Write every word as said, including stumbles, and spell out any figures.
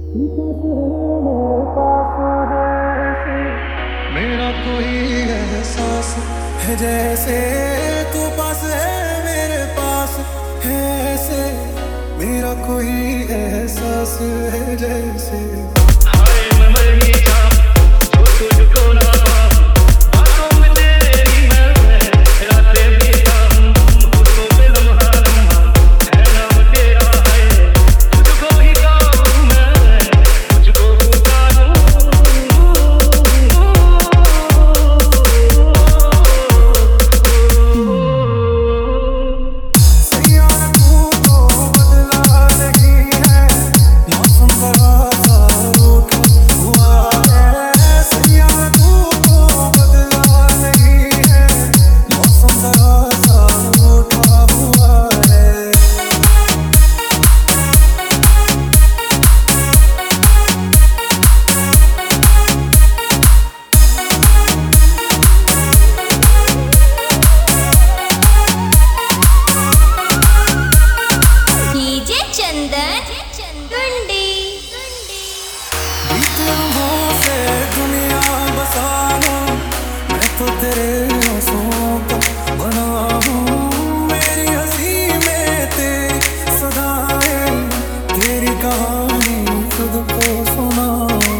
तू पास है मेरे पास है ऐसे, मेरा कोई एहसास है जैसे। तू पास है मेरे पास है ऐसे, मेरा कोई एहसास है जैसे। हाय मैं मर ही जाऊं जो तुझको ना पाऊं, बातों में तेरी मैं रातें बिताऊं, होठों पे लम्हा लम्हा है नाम तेरा है, तुझको ही गाऊं मैं, तुझको पुकारूं। सैयारा तू तो बदला नहीं है, मौसम बड़ा सा रूठा हुआ है। सैयारा तू तो बदला नहीं है, मौसम बड़ा सा रूठा हुआ है। डीजे चंदन टुंडी। बीते लम्हों से दुनिया बसा लूं, मैं तो तेरे आंसुओं का बना हूँ। मेरी हंसी में तेरी सदाएं, तेरी कहानी खुद को सुनाऊं।